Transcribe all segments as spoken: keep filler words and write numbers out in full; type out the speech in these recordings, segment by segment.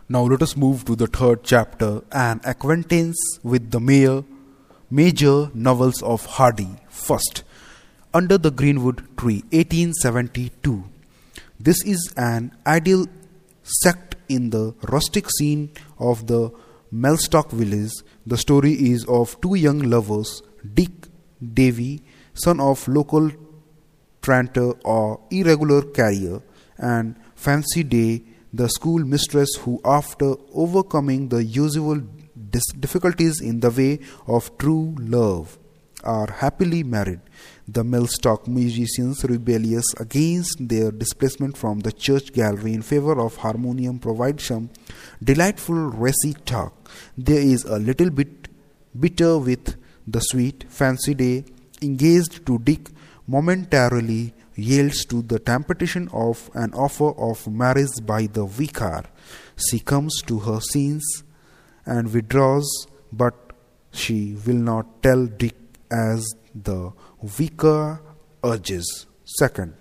Now let us move to the third chapter, an acquaintance with the mayor, major novels of Hardy. First, Under the Greenwood Tree, eighteen seventy-two. This is an ideal set in the rustic scene of the Mellstock village. The story is of two young lovers, Dick Davy, son of local tranter or irregular carrier, and Fancy Day, the school mistress who, after overcoming the usual dis- difficulties in the way of true love, are happily married. The Mellstock musicians, rebellious against their displacement from the church gallery in favor of harmonium, provide some delightful racy talk. There is a little bit bitter with the sweet. Fancy Day, engaged to Dick, momentarily yields to the temptation of an offer of marriage by the vicar. She comes to her senses and withdraws, but she will not tell Dick as the vicar urges. Second,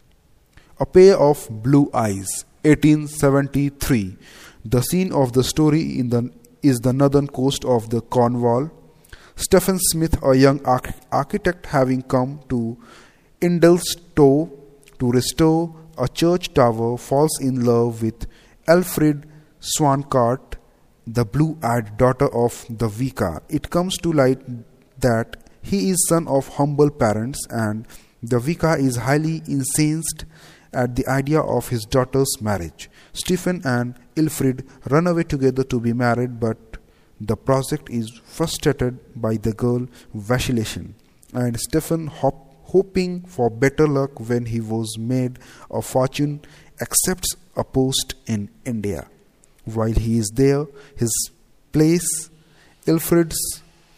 A Pair of Blue Eyes, eighteen seventy-three. The scene of the story in the is the northern coast of the Cornwall. Stephen Smith, a young arch- architect having come to Indlestowe to restore a church tower, falls in love with Elfrid Swancart, the blue-eyed daughter of the vicar. It comes to light that he is son of humble parents, and the vicar is highly incensed at the idea of his daughter's marriage. Stephen and Elfrid run away together to be married, but the project is frustrated by the girl's vacillation, and Stephen, hop, hoping for better luck when he was made a fortune, accepts a post in India. While he is there, his place, Elfrid's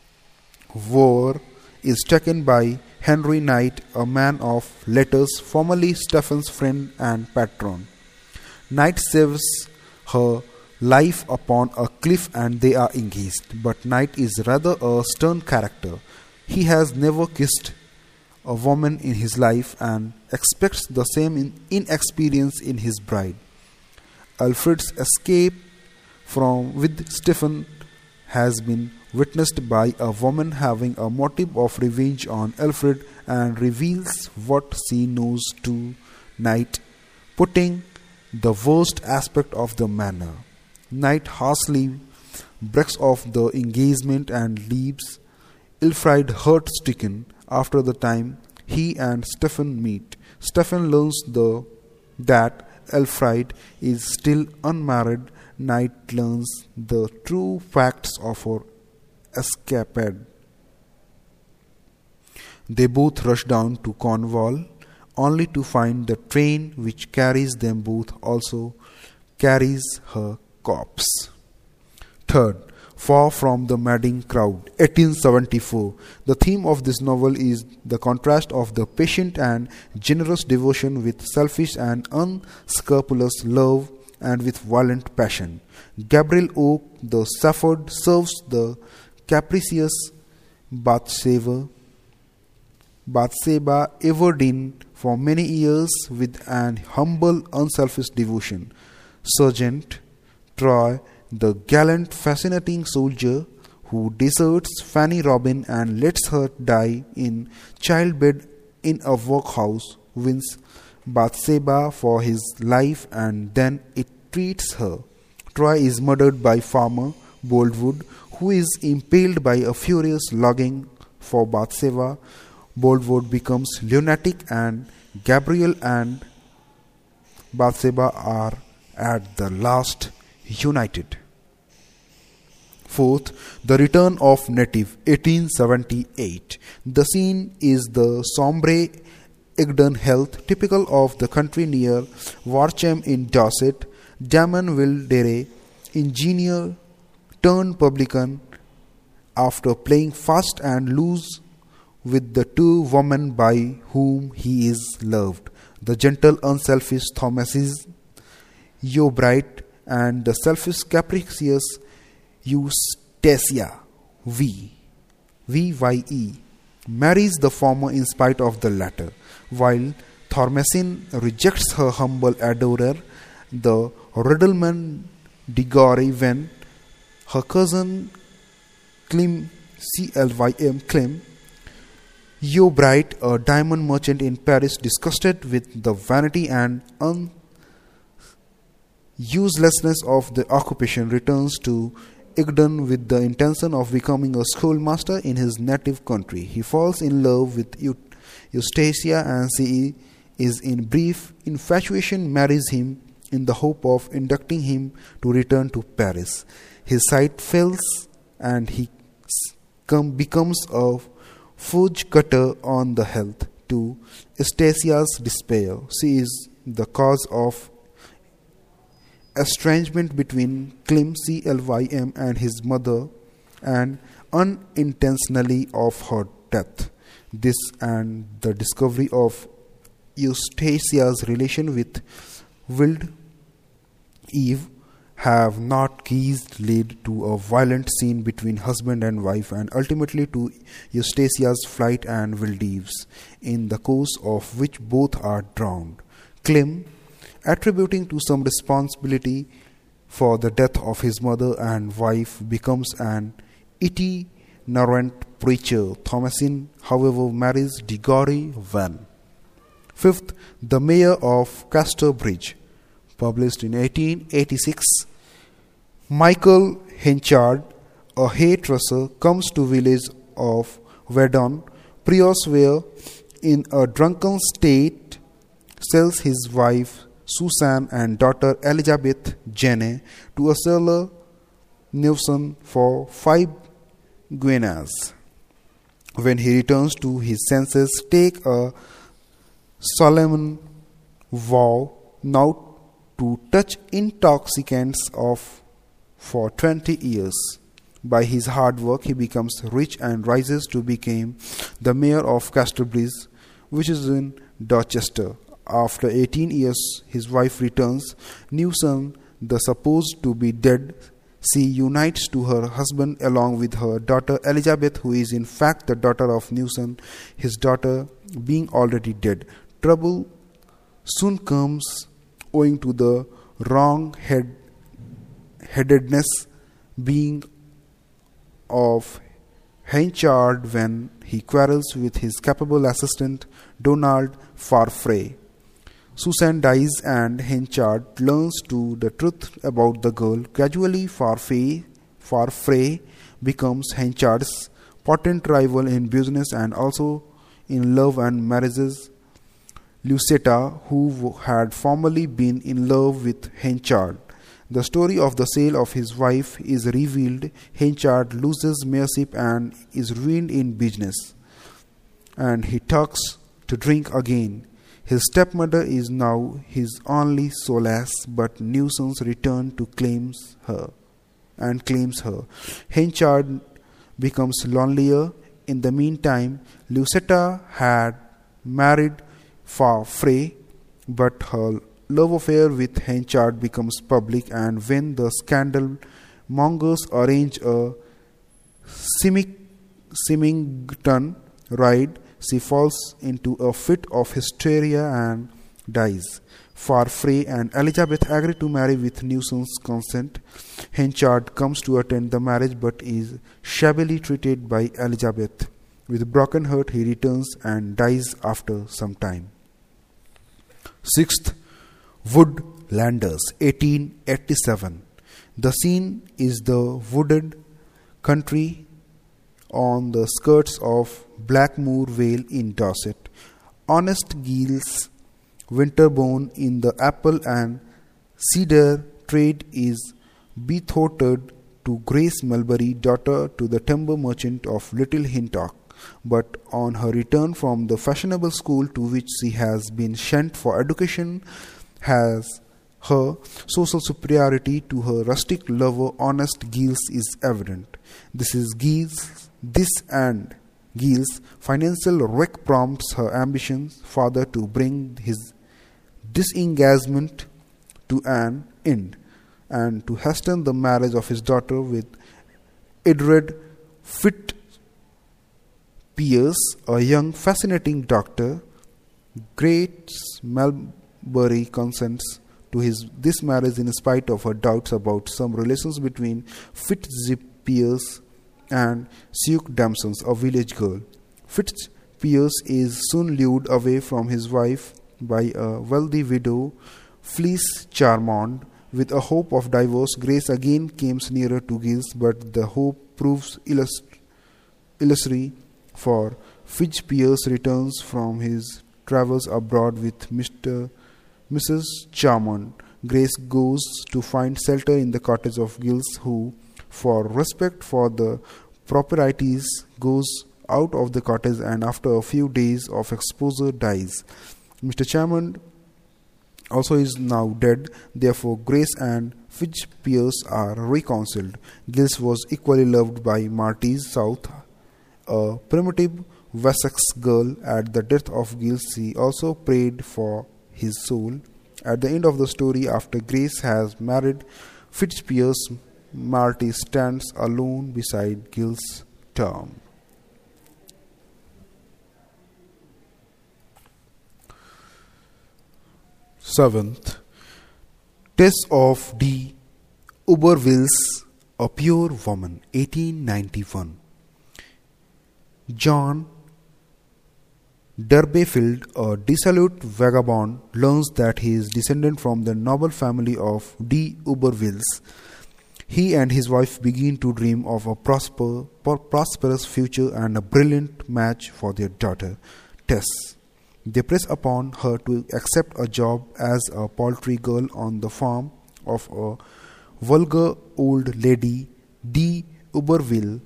war, is taken by Henry Knight, a man of letters, formerly Stephen's friend and patron. Knight saves her life upon a cliff and they are engaged. But Knight is rather a stern character. He has never kissed a woman in his life and expects the same in inexperience in his bride. Alfred's escape from with Stephen has been witnessed by a woman having a motive of revenge on Alfred and reveals what she knows to Knight, putting the worst aspect of the manner. Knight harshly breaks off the engagement and leaves Elfrid hurt-stricken. After the time he and Stephen meet, Stephen learns the that Elfrid is still unmarried. Knight learns the true facts of her escapade. They both rush down to Cornwall, only to find the train which carries them both also carries her corpse. Third, Far from the Madding Crowd, eighteen seventy-four. The theme of this novel is the contrast of the patient and generous devotion with selfish and unscrupulous love and with violent passion. Gabriel Oak, the shepherd, serves the capricious Bathsheba, Bathsheba Everdeen for many years with an humble, unselfish devotion. Sergeant Troy, the gallant, fascinating soldier who deserts Fanny Robin and lets her die in childbed in a workhouse, wins Bathsheba for his life and then it treats her. Troy is murdered by Farmer Boldwood, who is impaled by a furious longing for Bathsheba. Boldwood becomes lunatic and Gabriel and Bathsheba are at the last united. Fourth, The Return of Native, eighteen seventy-eight. The scene is the sombre Egdon Heath, typical of the country near Warcham in Dorset. Damon Wildere, engineer turned publican, after playing fast and loose with the two women by whom he is loved, the gentle, unselfish Thomasis Yeobright and the selfish, capricious Eustacia V. V Y E, marries the former in spite of the latter, while Thomasin rejects her humble adorer. The Riddleman Diggory when her cousin Clym, C L Y M, Clym Yeobright, a diamond merchant in Paris, disgusted with the vanity and uselessness of the occupation, returns to Igden with the intention of becoming a schoolmaster in his native country. He falls in love with Eustacia, and she is in brief infatuation, marries him in the hope of inducting him to return to Paris. His sight fails and he becomes a fudge cutter on the health. To Eustacia's despair, she is the cause of estrangement between Clym, C L Y M, and his mother, and unintentionally of her death. This and the discovery of Eustacia's relation with Wild Eve have not guessed lead to a violent scene between husband and wife, and ultimately to Eustacia's flight and Wild Eve's, in the course of which both are drowned. Clym, attributing to some responsibility for the death of his mother and wife, becomes an itinerant preacher. Thomasin, however, marries Diggory Van. Fifth, The Mayor of Casterbridge, published in eighteen eighty-six. Michael Henchard, a hairdresser, comes to village of Verdon, Prios, where in a drunken state sells his wife Susan and daughter Elizabeth Jane to a seller Newson for five guineas. When he returns to his senses, take a solemn vow not to touch intoxicants of for twenty years. By his hard work he becomes rich and rises to become the mayor of Casterbridge, which is in Dorchester. After eighteen years his wife returns. Newson, the supposed to be dead, she unites to her husband along with her daughter Elizabeth, who is in fact the daughter of Newson, his daughter being already dead. Trouble soon comes owing to the wrong-headedness being of Henchard when he quarrels with his capable assistant Donald Farfrae. Susan dies and Henchard learns to the truth about the girl. Gradually, Farfrae, Farfrae becomes Henchard's potent rival in business and also in love, and marries Lucetta, who had formerly been in love with Henchard. The story of the sale of his wife is revealed. Henchard loses mayorship and is ruined in business, and he talks to drink again. His stepmother is now his only solace, but Newson's return to claims her and claims her. Henchard becomes lonelier. In the meantime, Lucetta had married Farfrae, but her love affair with Henchard becomes public, and when the scandal mongers arrange a Symington raid, she falls into a fit of hysteria and dies. Farfrae and Elizabeth agree to marry with Newson's consent. Henchard comes to attend the marriage but is shabbily treated by Elizabeth. With broken heart he returns and dies after some time. Sixth, Woodlanders, eighteen eighty-seven. The scene is the wooded country on the skirts of Blackmoor Vale in Dorset. Honest Giles, winterborn in the apple and cedar trade, is betrothed to Grace Melbury, daughter to the timber merchant of Little Hintock. But on her return from the fashionable school to which she has been sent for education, has her social superiority to her rustic lover, Honest Giles, is evident. This is Giles, this and Giles' financial wreck prompts her ambitious father to bring his disengagement to an end, and to hasten the marriage of his daughter with Edred Fitzpiers, a young fascinating doctor. Grace Melbury consents to to his this marriage in spite of her doubts about some relations between Fitzpiers and Suke Damsons, a village girl. Fitzpiers is soon lured away from his wife by a wealthy widow, Fleece Charmond. With a hope of divorce, Grace again comes nearer to Giles, but the hope proves illus- illusory, for Fitzpiers returns from his travels abroad with Mister Missus Charmond. Grace goes to find shelter in the cottage of Giles, who, for respect for the proprieties, goes out of the cottage and after a few days of exposure dies. Mister Charmond also is now dead, therefore Grace and Fitzpiers are reconciled. Giles was equally loved by Martise South, a primitive Wessex girl. At the death of Giles, she also prayed for his soul. At the end of the story, after Grace has married Fitzpiers, Martise stands alone beside Giles' tomb. Seventh, Tess of de Ubervilles, a Pure Woman, eighteen ninety-one. John Durbeyfield, a dissolute vagabond, learns that he is descended from the noble family of de Ubervilles. He and his wife begin to dream of a prosper, prosperous future and a brilliant match for their daughter, Tess. They press upon her to accept a job as a poultry girl on the farm of a vulgar old lady, de Uberville.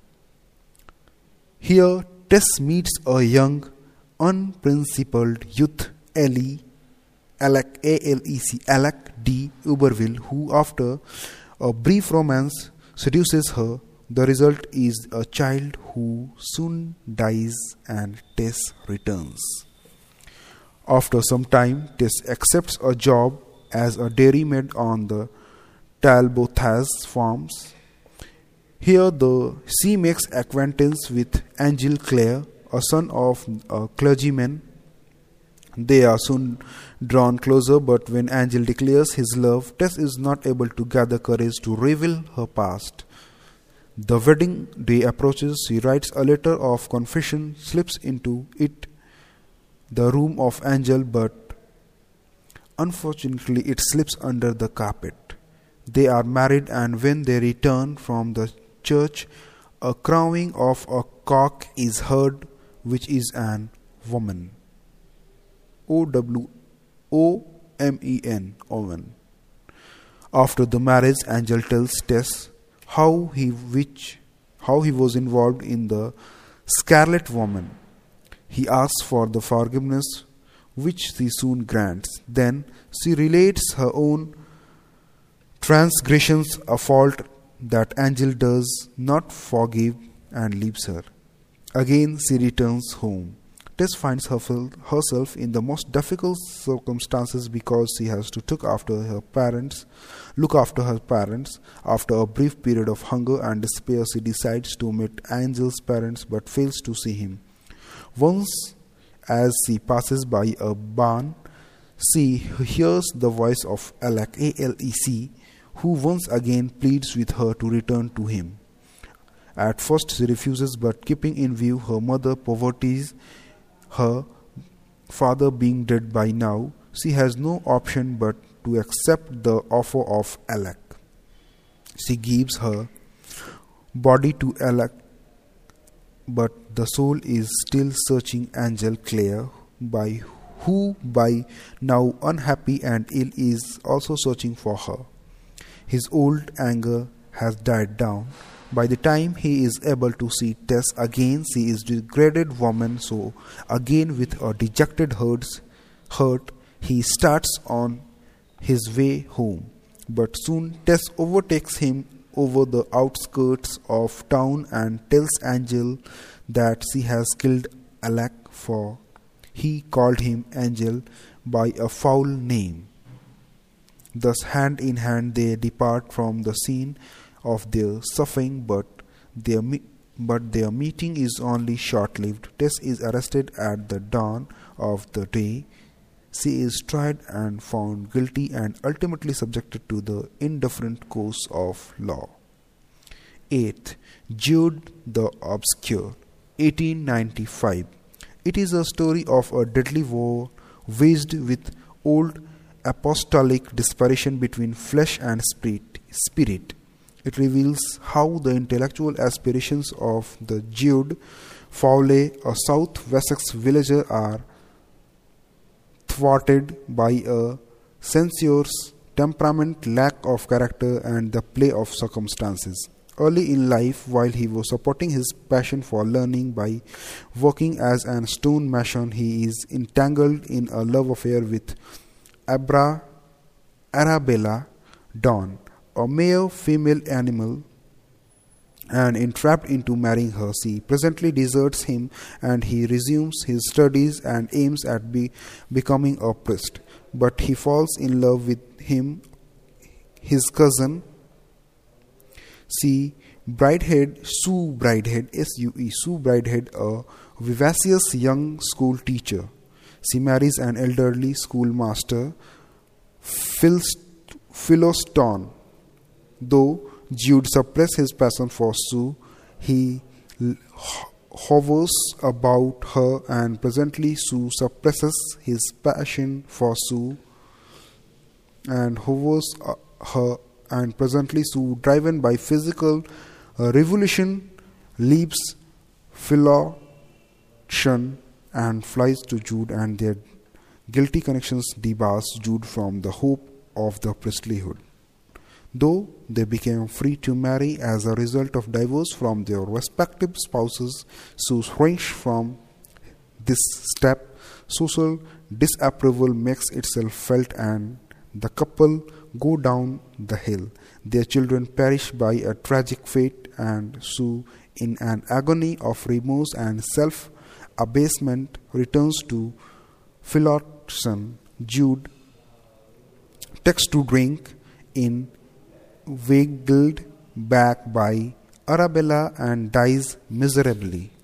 Here, Tess meets a young, unprincipled youth, Ellie, Alec, A L E C, Alec de Uberville, who, after a brief romance, seduces her. The result is a child who soon dies and Tess returns. After some time, Tess accepts a job as a dairymaid on the Talbothas farms. Here, the she makes acquaintance with Angel Clare, a son of a clergyman. They are soon drawn closer, but when Angel declares his love, Tess is not able to gather courage to reveal her past. The wedding day approaches. She writes a letter of confession, slips into it, the room of Angel, but unfortunately it slips under the carpet. They are married, and when they return from the church, a crowing of a cock is heard, which is an woman. O W O M E N, Owen. After the marriage, Angel tells Tess how he which how he was involved in the Scarlet Woman. He asks for the forgiveness, which she soon grants. Then she relates her own transgressions, a fault that Angel does not forgive, and leaves her. Again she returns home. Tess finds herself in the most difficult circumstances because she has to look after her parents. Look after her parents. After a brief period of hunger and despair, she decides to meet Angel's parents but fails to see him. Once, as she passes by a barn, she hears the voice of Alec, A L E C, who once again pleads with her to return to him. At first she refuses, but keeping in view her mother's poverty, her father being dead by now, she has no option but to accept the offer of Alec. She gives her body to Alec, but the soul is still searching Angel Clare, by who by now unhappy and ill is also searching for her. His old anger has died down. By the time he is able to see Tess again, she is a degraded woman, so again with a dejected hurt, he starts on his way home. But soon Tess overtakes him over the outskirts of town and tells Angel that she has killed Alec, for he called him Angel by a foul name. Thus hand in hand they depart from the scene of their suffering, but their me- but their meeting is only short-lived. Tess is arrested at the dawn of the day She is tried and found guilty and ultimately subjected to the indifferent course of law. eighth. Jude the Obscure, eighteen ninety-five. It is a story of a deadly war waged with old apostolic desperation between flesh and spirit. spirit. It reveals how the intellectual aspirations of the Jude Fowley, a South Wessex villager, are thwarted by a censor's temperament, lack of character, and the play of circumstances. Early in life, while he was supporting his passion for learning by working as an stone mason, he is entangled in a love affair with Abra Arabella Dawn, a male female animal, and entrapped into marrying her. She presently deserts him and he resumes his studies and aims at be becoming a priest. But he falls in love with him, his cousin, See Bridehead, Sue Bridehead, S U E, Sue Bridehead, a vivacious young school teacher. She marries an elderly schoolmaster, Phil Philoston. Though Jude suppresses his passion for Sue, he hovers about her, and presently Sue suppresses his passion for Sue and hovers her, and presently Sue, driven by physical uh, revolution, leaves Philoston and flies to Jude, and their guilty connections debars Jude from the hope of the priesthood. Though they became free to marry as a result of divorce from their respective spouses, Sue shrinks from this step. Social disapproval makes itself felt, and the couple go down the hill. Their children perish by a tragic fate, and Sue, in an agony of remorse and self-abasement, returns to Philoston. Jude takes to drink in waggled back by Arabella and dies miserably.